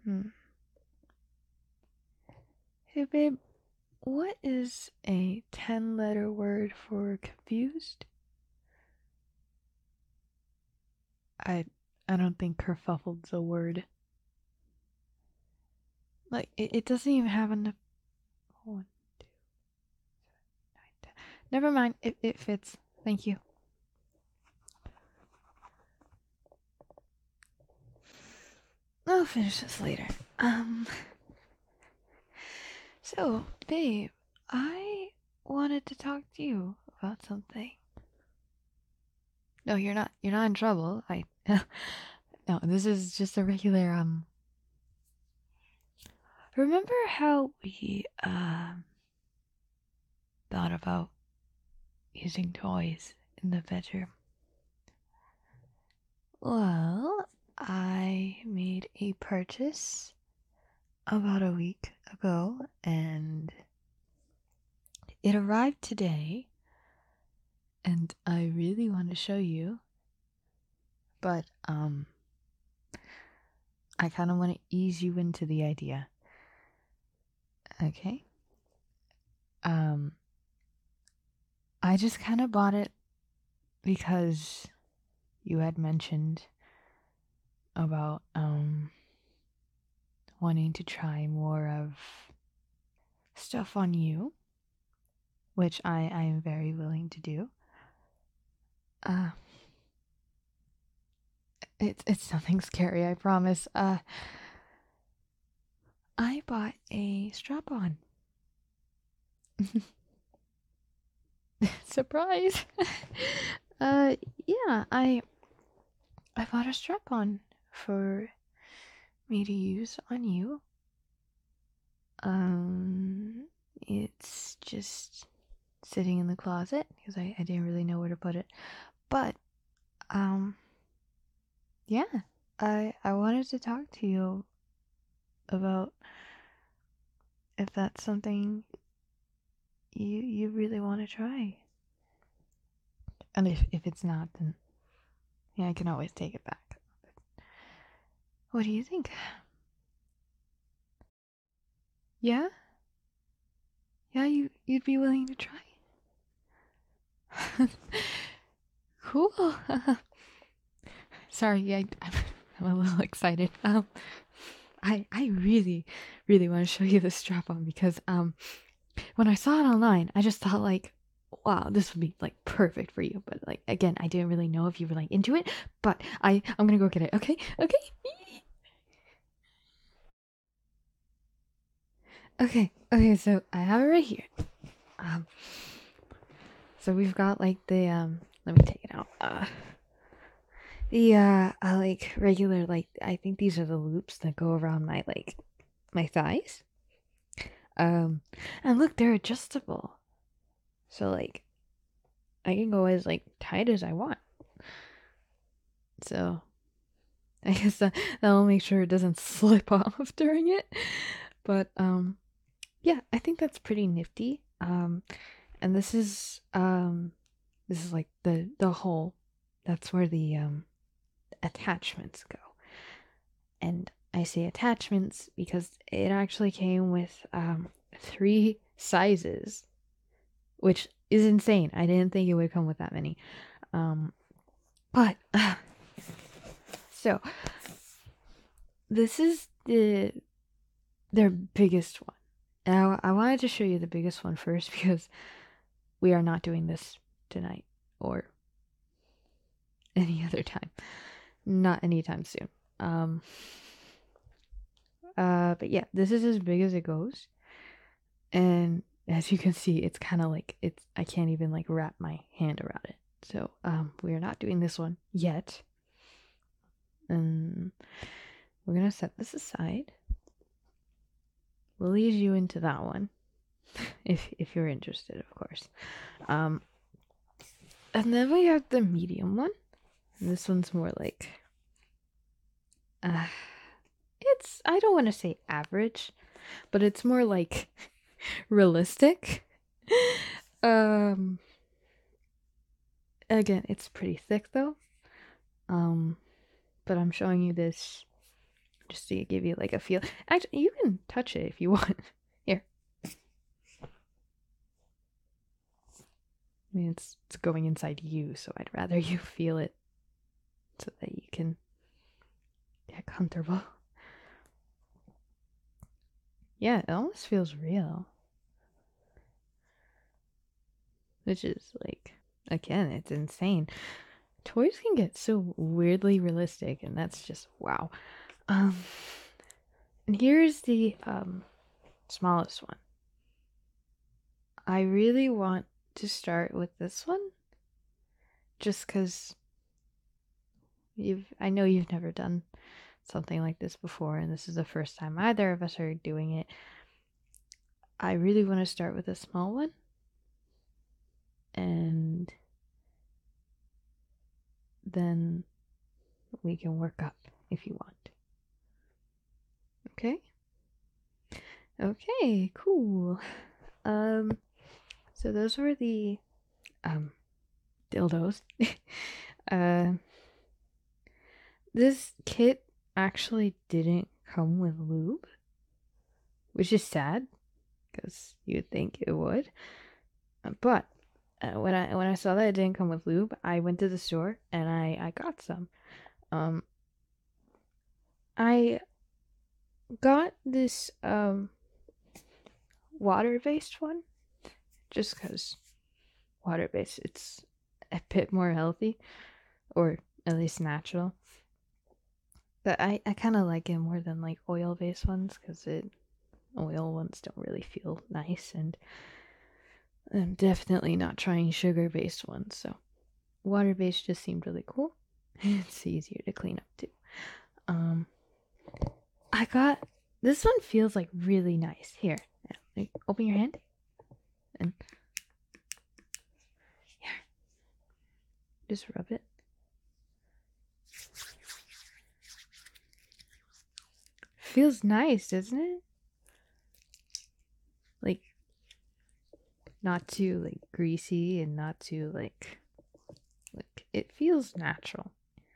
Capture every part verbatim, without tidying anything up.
Hmm. Hey, babe, what is a ten letter word for confused? I I don't think kerfuffled's a word. Like, it, it doesn't even have enough. One, two, nine, ten. Never mind, it, it fits. Thank you. I'll finish this later. Um, so, babe, I wanted to talk to you about something. No, you're not. You're not in trouble. I. No, this is just a regular. Um. Remember how we um thought about using toys in the bedroom? Well, I made a purchase about a week ago, and it arrived today, and I really want to show you, but um I kind of want to ease you into the idea. Okay? Um I just kind of bought it because you had mentioned about um wanting to try more of stuff on you, which I I am very willing to do. Uh it's it's nothing scary, I promise. Uh I bought a strap-on. Surprise. uh yeah, I I bought a strap-on for me to use on you. Um it's just sitting in the closet because I, I didn't really know where to put it. But um yeah, I I wanted to talk to you about if that's something you you really want to try. And if if it's not, then yeah, I can always take it back. What do you think? Yeah? Yeah, you you'd be willing to try? Cool. Sorry, I, I'm, I'm a little excited. Um, I I really really want to show you this strap on because um when I saw it online, I just thought like, wow, this would be like perfect for you. But like again, I didn't really know if you were like into it. But I I'm gonna go get it. Okay, okay, okay, okay. So I have it right here. Um, so we've got like the um. Let me take it out. Uh, the uh, uh like regular like I think these are the loops that go around my like my thighs. Um, and look, they're adjustable. So like I can go as like tight as I want. So I guess that that'll make sure it doesn't slip off during it. But um yeah, I think that's pretty nifty. Um and this is um this is like the the hole. That's where the um attachments go. And I say attachments because it actually came with um three sizes, which is insane. I didn't think it would come with that many. Um but uh, so this is the their biggest one. And I, I wanted to show you the biggest one first because we are not doing this tonight or any other time. Not anytime soon. Um uh but yeah, this is as big as it goes. And as you can see, it's kind of like it's I can't even like wrap my hand around it. So, um we are not doing this one yet. And we're going to set this aside. We'll ease you into that one if if you're interested, of course. Um and then we have the medium one. And this one's more like uh it's I don't want to say average, but it's more like realistic. um Again, it's pretty thick though. Um but I'm showing you this just to give you like a feel. Actually, you can touch it if you want. Here. I mean, it's, it's going inside you, so I'd rather you feel it so that you can get comfortable. Yeah, it almost feels real. Which is like, again, it's insane. Toys can get so weirdly realistic, and that's just wow. Um, and here's the um smallest one. I really want to start with this one, just because you've I know you've never done something like this before, and this is the first time either of us are doing it. I really want to start with a small one, and then we can work up if you want. Okay? Okay, cool. Um, so those were the um dildos. uh, this kit actually didn't come with lube, which is sad because you'd think it would. But uh, when I when I saw that it didn't come with lube, I went to the store and I I got some. Um, I got this um water-based one just because water-based it's a bit more healthy, or at least natural. But I, I kind of like it more than like oil-based ones because it oil ones don't really feel nice, and I'm definitely not trying sugar-based ones. So water-based just seemed really cool. It's easier to clean up too. Um, I got this one feels like really nice. Here, like, open your hand and here, just rub it. Feels nice, doesn't it? Like, not too like greasy and not too like like it feels natural.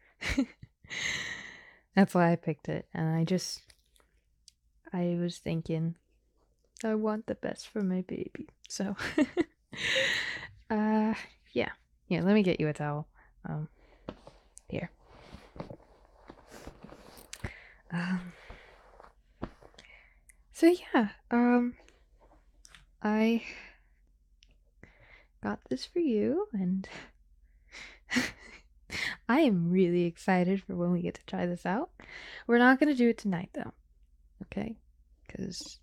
That's why I picked it, and I just I was thinking I want the best for my baby. So uh yeah. Yeah, let me get you a towel. Um here. Um So yeah, um I got this for you, and I am really excited for when we get to try this out. We're not going to do it tonight though. Okay? Cuz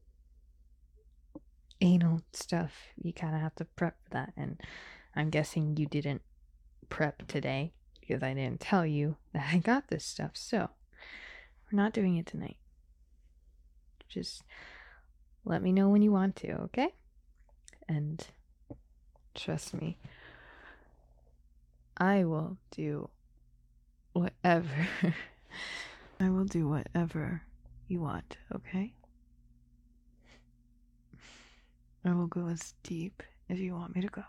anal stuff, you kind of have to prep for that, and I'm guessing you didn't prep today because I didn't tell you that I got this stuff. So, we're not doing it tonight. Just let me know when you want to, okay? And trust me, I will do whatever. I will do whatever you want, okay? I will go as deep as you want me to go.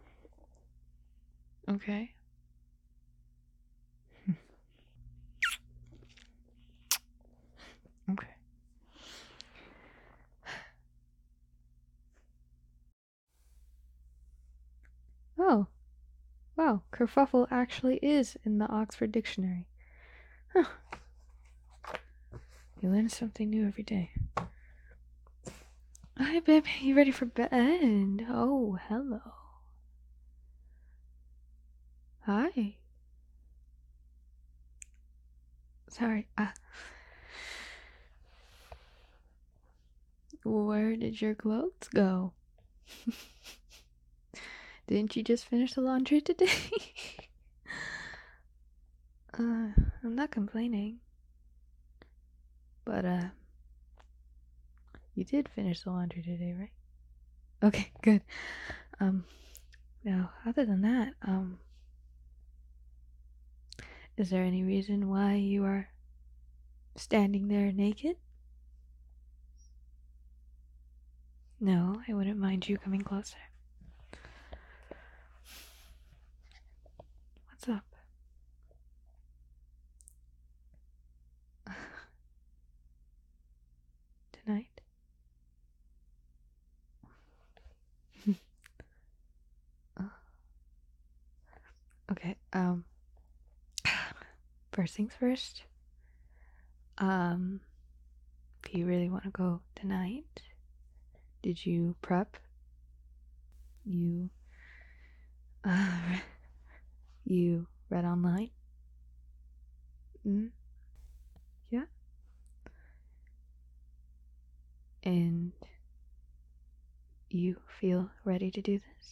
Okay? Okay. Oh, wow, kerfuffle actually is in the Oxford Dictionary. Huh. You learn something new every day. Hi, babe. You ready for bed? Oh, hello. Hi. Sorry. Uh, where did your clothes go? Didn't you just finish the laundry today? uh, I'm not complaining. But, uh, you did finish the laundry today, right? Okay, good. Um, now, other than that, um, is there any reason why you are standing there naked? No, I wouldn't mind you coming closer. What's up? um, first things first. Um, do you really want to go tonight? Did you prep? You, uh, you read online? Mm, yeah. And you feel ready to do this?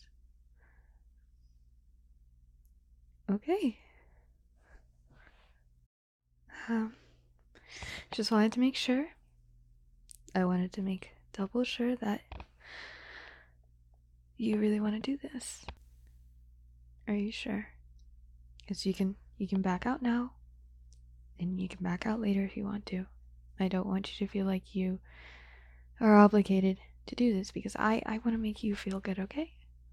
Okay. Um, just wanted to make sure. I wanted to make double sure that you really want to do this. Are you sure? Because you can you can back out now, and you can back out later if you want to. I don't want you to feel like you are obligated to do this because I I want to make you feel good. Okay.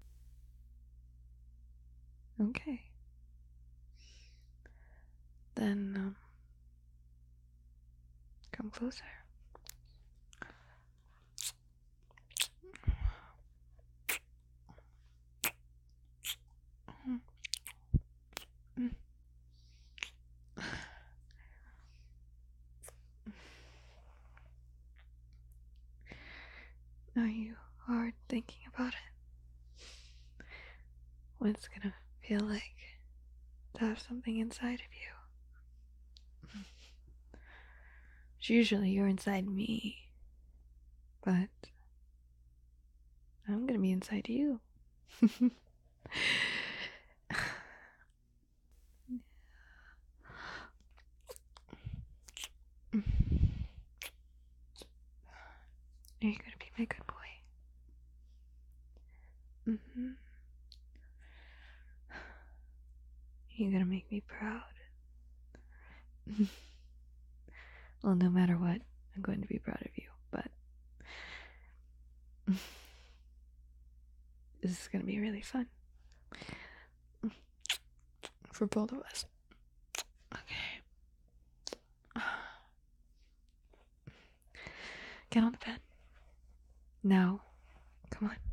Okay. Then um, come closer. Are you hard thinking about it? What it's gonna feel like to have something inside of you. It's usually you're inside me, but I'm gonna be inside you. Are you gonna be my good boy? Mm-hmm. You're gonna make me proud. Well, no matter what, I'm going to be proud of you, but this is gonna be really fun. For both of us. Okay. Get on the bed. Now, come on.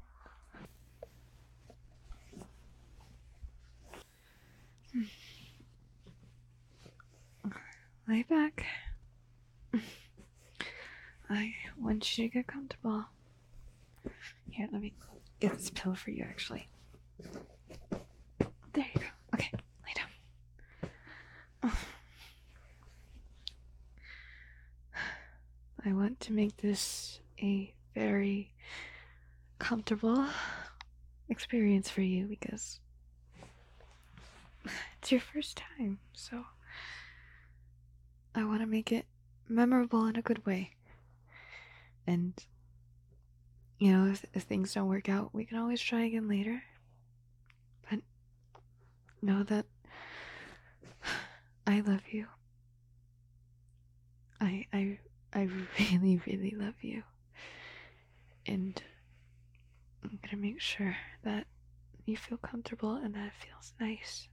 Lay back. I want you to get comfortable. Here, let me get this pillow for you, actually. There you go. Okay, lay down. I want to make this a very comfortable experience for you because it's your first time, so I want to make it memorable in a good way. And, you know, if, if things don't work out, we can always try again later. But know that I love you. I, I, I really, really love you. And I'm gonna make sure that you feel comfortable and that it feels nice.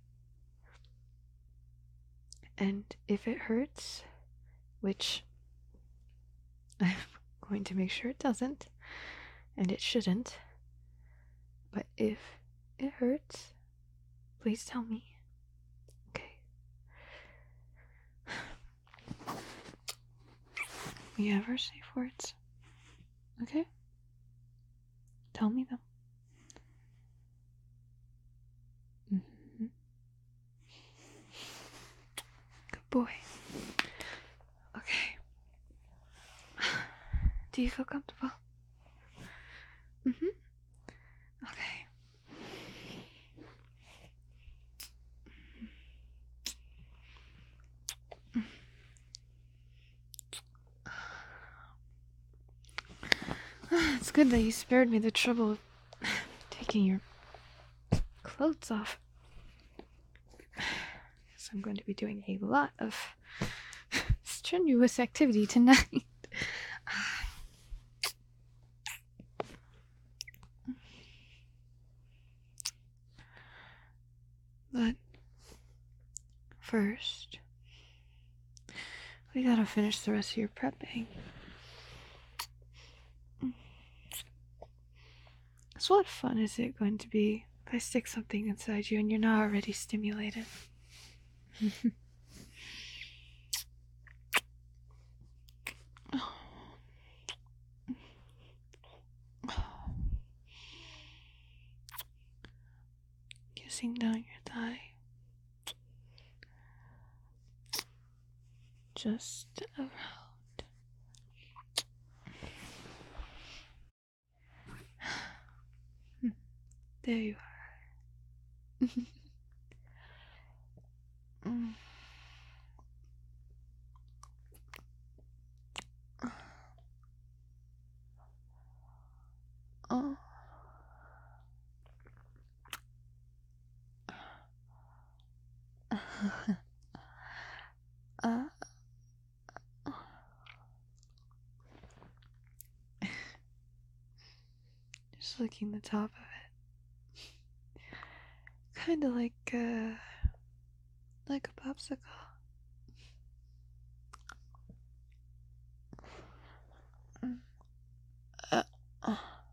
And if it hurts, which I'm going to make sure it doesn't, and it shouldn't, but if it hurts, please tell me. Okay. We have our safe words. Okay? Tell me them. Mm-hmm. Good boy. Okay. Do you feel comfortable? Mm-hmm. Okay. It's good that you spared me the trouble of taking your clothes off. So I'm going to be doing a lot of strenuous activity tonight. But first, we gotta finish the rest of your prepping. So what fun is it going to be if I stick something inside you and you're not already stimulated. Kissing down your thigh. Just around. There you are. mm. Oh. uh. Just licking the top of it. Kind of like, uh, like a popsicle. Uh, uh.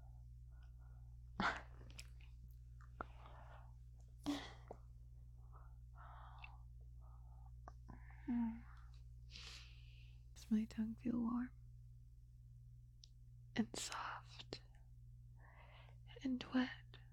Does my tongue feel warm and soft and wet?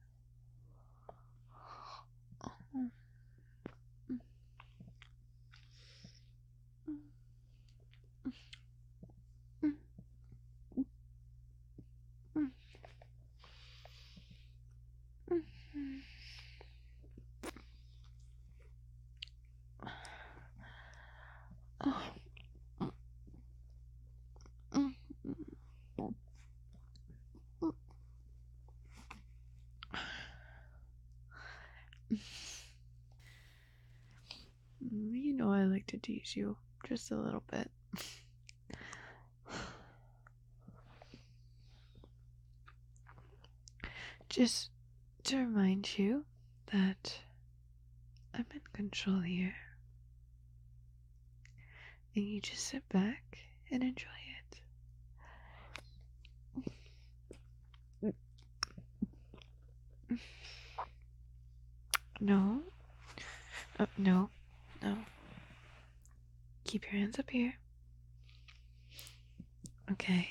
You know I like to tease you just a little bit. Just to remind you that I'm in control here. And you just sit back and enjoy it. No. Oh, no. No. Keep your hands up here. Okay.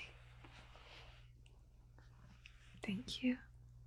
Thank you.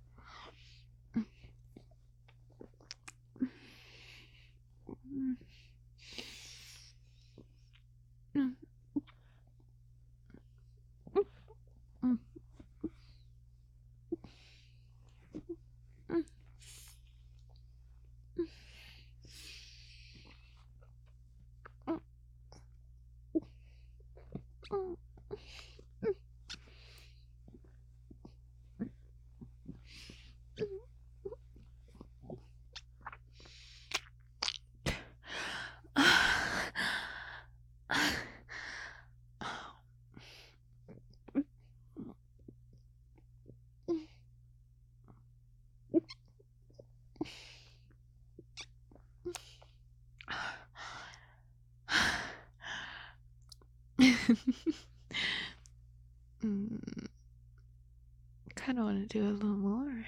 mm, kind of want to do a little more,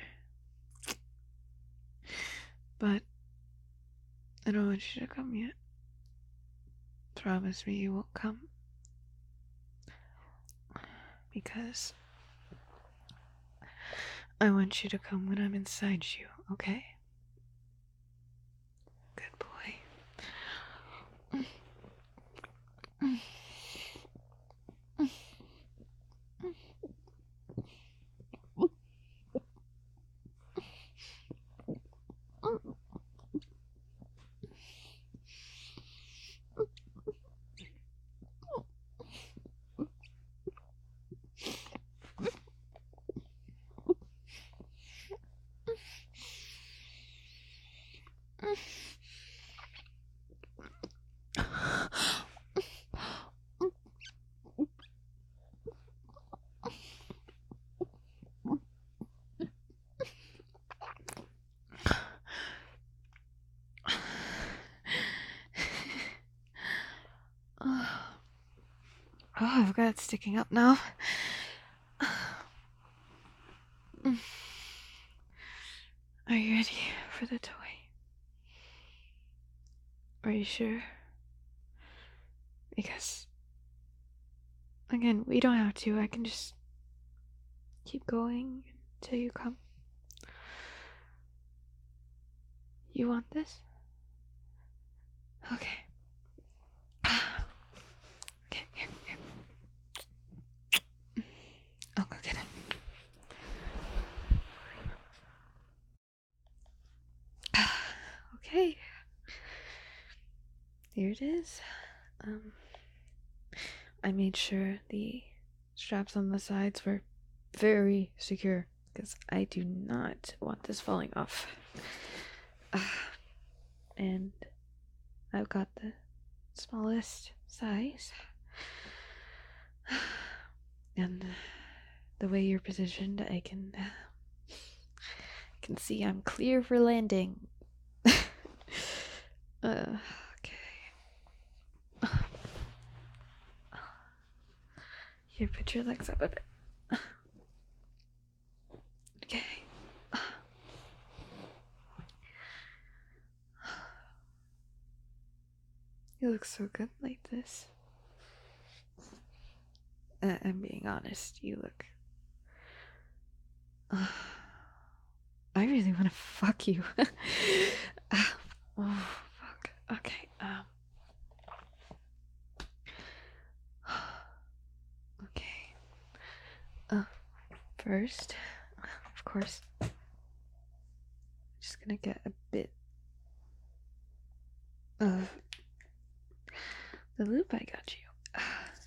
but I don't want you to come yet. Promise me you won't come, because I want you to come when I'm inside you, okay? Good boy. Oh, I've got it sticking up now. Are you ready for the toy? Are you sure? Because, again, we don't have to. I can just keep going until you come. You want this? Okay. Okay, here, here. I'll go get it. Okay. Here it is. Um, I made sure the straps on the sides were very secure because I do not want this falling off. Uh, and I've got the smallest size. And the way you're positioned, I can uh, can see I'm clear for landing. uh, okay. Here, put your legs up a bit. Okay. You look so good like this. Uh, I'm being honest, you look... Uh, I really want to fuck you. uh, oh, fuck. Okay, um... Okay. Uh, first, of course, I'm just gonna get a bit of the loop I got you.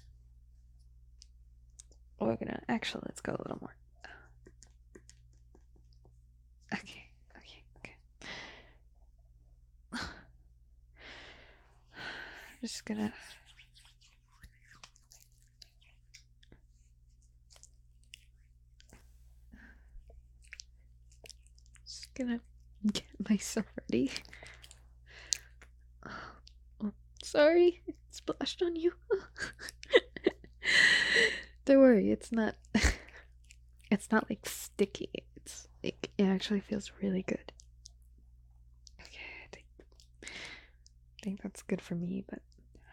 We're gonna... Actually, let's go a little more. Okay, okay, okay. I'm just gonna... Just gonna get myself ready. Oh, sorry, it splashed on you. Don't worry, it's not... It's not like sticky. It's like it actually feels really good. Okay, I think I think that's good for me, but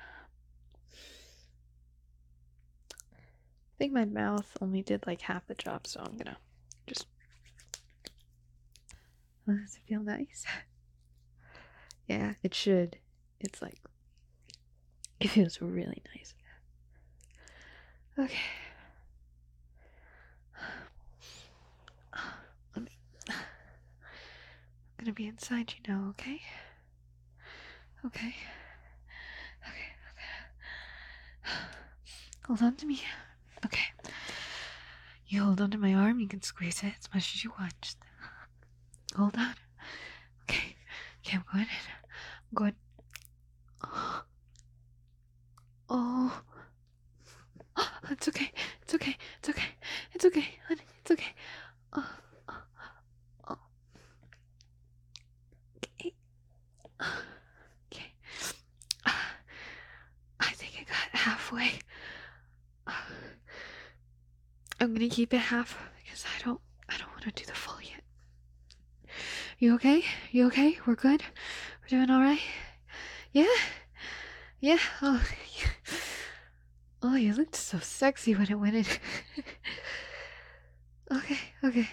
I think my mouth only did like half the job, so I'm gonna just... Oh, does it feel nice? Yeah, it should. It's like it feels really nice. Okay. Let me... I'm gonna be inside you now, okay? Okay. Okay, okay. Hold on to me. Okay. You hold on to my arm, you can squeeze it as much as you want. Just hold on. Okay. Okay, I'm going in. I'm going. Oh. Oh. It's okay. It's okay. It's okay. It's okay, honey. It's okay. Oh. Oh. Oh. Okay. Okay. I think I got halfway. I'm gonna keep it half because I don't I don't want to do the full yet. You okay? You okay? We're good? We're doing alright? Yeah? Yeah? Oh, oh, you looked so sexy when it went in. Okay, okay.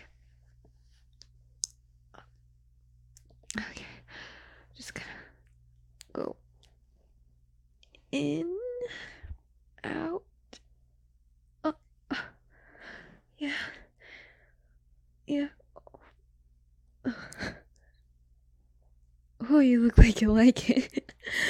Okay. Just gonna go in, out. Oh, yeah. Yeah. Oh, you look like you like it.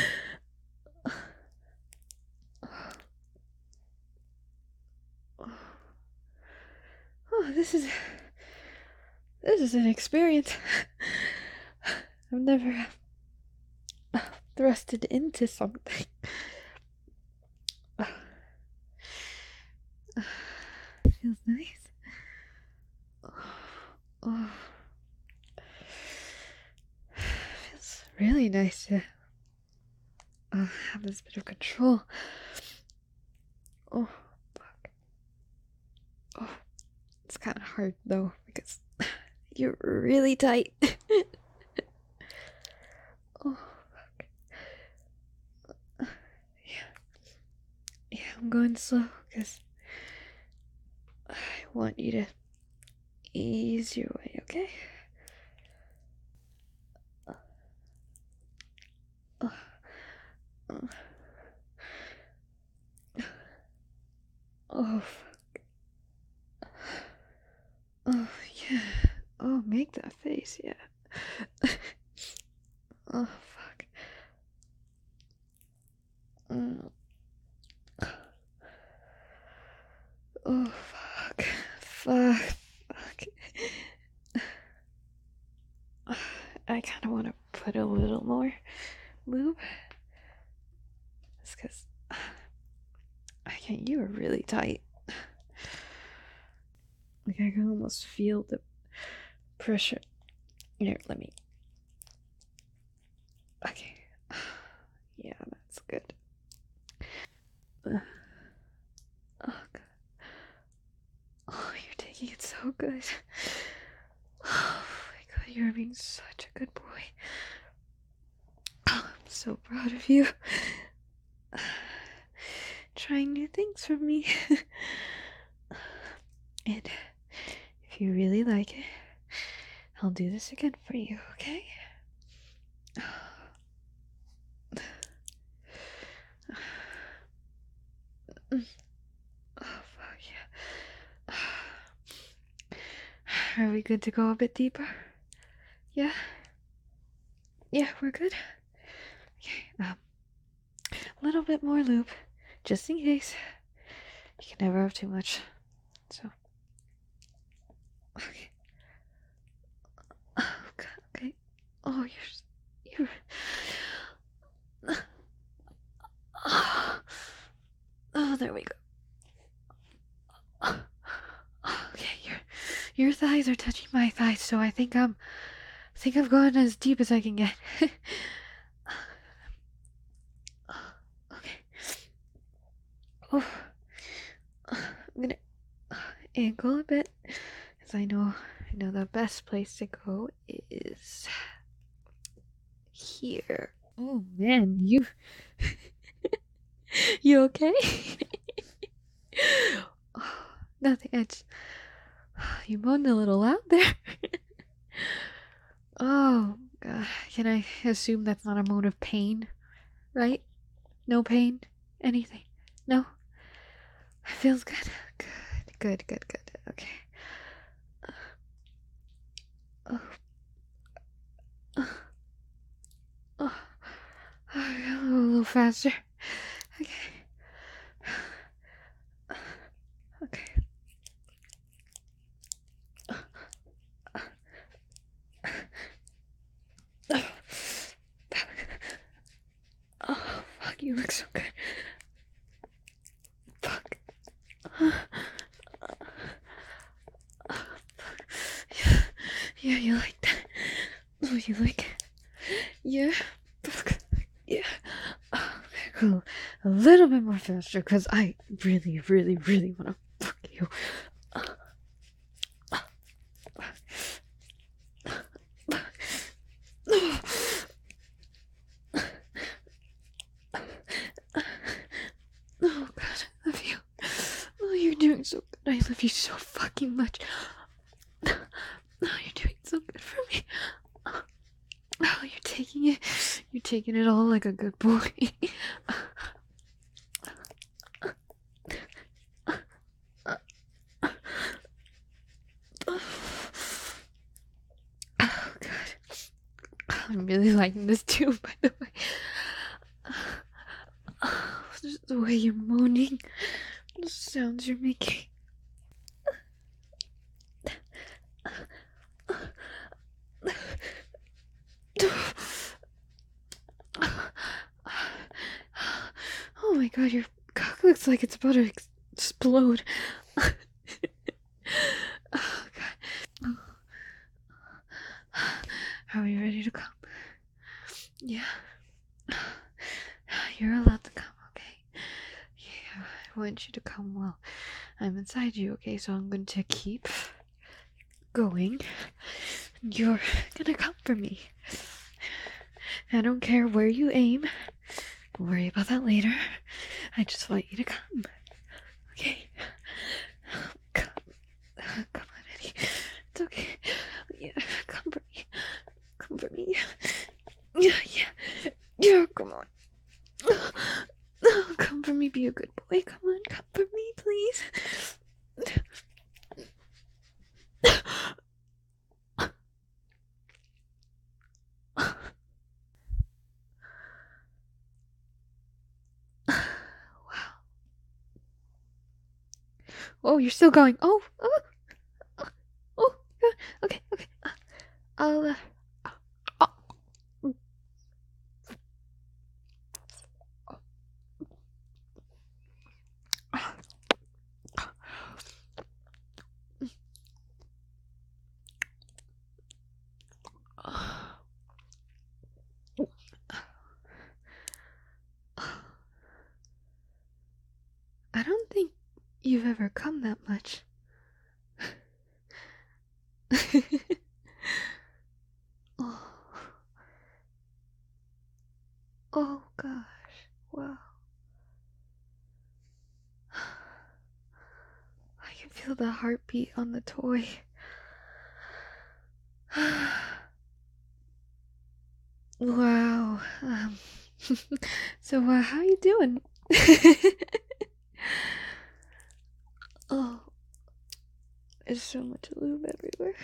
Oh, this is this is an experience. I've never thrusted into something. Feels nice. Oh, feels really nice to uh, have this bit of control. Oh, fuck. Oh, it's kind of hard though because you're really tight. Oh, fuck. Yeah. Yeah, I'm going slow because I want you to ease your way, okay? Oh, oh, oh, fuck. Oh, yeah. Oh, make that face, yeah. Oh, fuck. Mm. Oh, fuck. Fuck. Fuck. I kind of want to put a little more lube. It's because I can't. You are really tight. Like, I can almost feel the pressure. Here, let me. Okay. Yeah, that's good. Uh, oh, God. Oh, you're taking it so good. Oh, my God, you're being such a good boy. Oh, I'm so proud of you. Trying new things for me. And if you really like it, I'll do this again for you, okay? Oh, fuck yeah. Are we good to go a bit deeper? Yeah? Yeah, we're good? Okay, um, a little bit more lube, just in case. You can never have too much, so. Okay. Oh, God, okay. Oh, you're, you're. Oh, there we go. Okay, your your thighs are touching my thighs, so I think I'm, I think I've gone as deep as I can get. Okay. Oh, I'm gonna ankle a bit, because I know, I know the best place to go is here. Oh man, you, you okay? Oh, nothing. I just, you moaned a little loud there. Oh, God. Can I assume that's not a moan of pain? Right? No pain? Anything? No? Feels good. Good, good, good, good. Okay. Oh. Oh. Oh. A little faster. Okay. Okay. Oh, fuck, you look so good. Fuck. Yeah, yeah, you like that? Oh, you like it? Yeah. Fuck. Yeah. Okay, cool. A little bit more faster, because I really, really, really want to fuck you. Oh, God, I love you. Oh, you're doing so good. I love you so fucking much. Oh, you're doing so good for me. Oh, you're taking it. You're taking it all like a good boy. Oh, God. I'm really liking this too, by the way. Just the way you're moaning, the sounds you're making. Oh my God, your cock looks like it's about to ex- explode. Oh God. Are we ready to come? Yeah. You're allowed to come, okay? Yeah, I want you to come while I'm inside you, okay? So I'm going to keep going, you're gonna come for me. I don't care where you aim. We'll worry about that later. I just want you to come. Okay? Come. Come on, Eddie. It's okay. Yeah, come for me. Come for me. Yeah, yeah. Yeah, come on. Come for me, be a good boy. Come on, come for me, please. Wow. Oh, you're still going. Oh, oh, oh, oh. Okay, okay. Uh, I'll, uh, oh. I don't think you've ever come that much. Oh. Oh gosh. Wow. I can feel the heartbeat on the toy. Wow. Um, so, uh, how you doing? Oh, there's so much lube everywhere.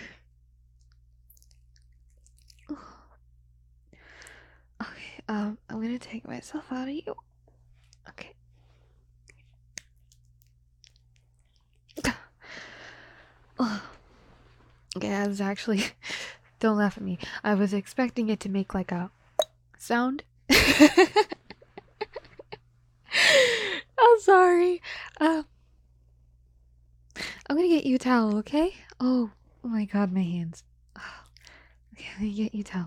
Oh. Okay, um, I'm gonna take myself out of you. Okay. Oh. Okay, I was actually... Don't laugh at me. I was expecting it to make like a sound. I'm sorry. Um, I'm gonna get you a towel, okay? Oh, oh my god, my hands. Oh, okay, I'm gonna get you a towel.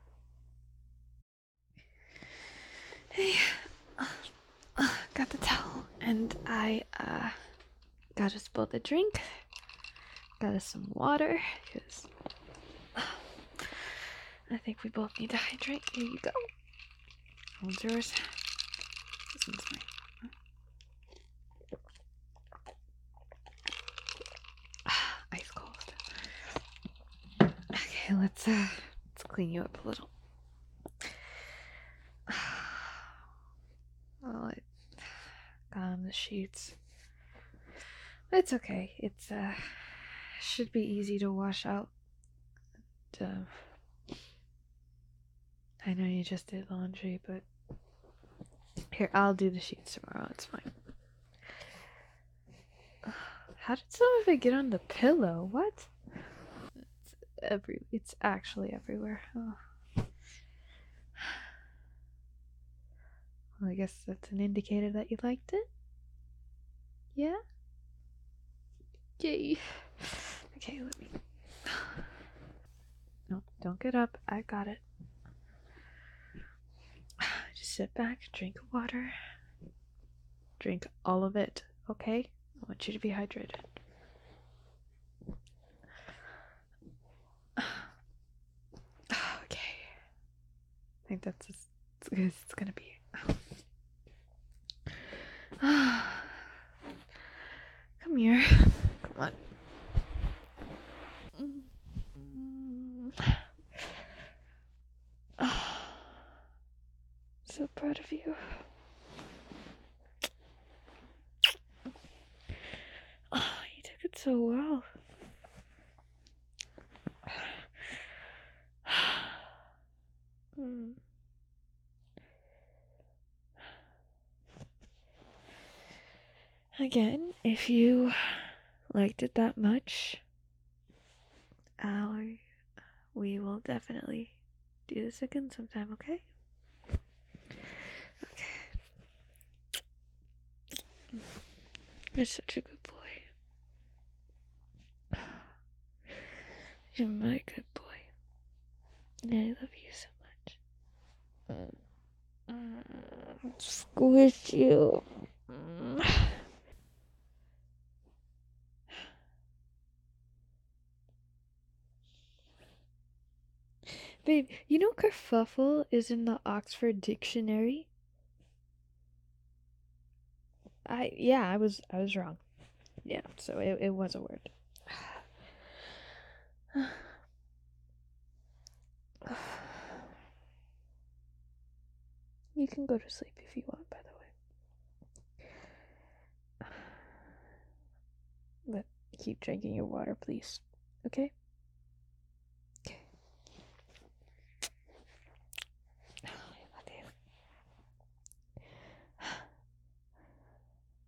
Hey, uh, uh, got the towel, and I uh got us both a drink. Got us some water, because uh, I think we both need to hydrate. Here you go. One's yours. This one's mine. Ice cold. Okay, let's uh let's clean you up a little. Oh, it got on the sheets. It's okay. It's uh should be easy to wash out. And, uh, I know you just did laundry, but here, I'll do the sheets tomorrow. It's fine. How did some of it get on the pillow? What? It's every. It's actually everywhere. Oh. Well, I guess that's an indicator that you liked it. Yeah. Yay. Okay, let me. No, don't get up. I got it. Just sit back, drink water. Drink all of it, okay? I want you to be hydrated. Okay. I think that's as good as it's gonna be. Come here. Come on. So proud of you. Oh, you took it so well. Hmm. Again, if you liked it that much, uh, we will definitely do this again sometime, okay? Okay. You're such a good boy. You're my good boy. And I love you so much. Mm. Squish you. Mm. Babe, you know kerfuffle is in the Oxford Dictionary? I yeah, I was I was wrong. Yeah, so it, it was a word. You can go to sleep if you want, by the way. But keep drinking your water, please. Okay?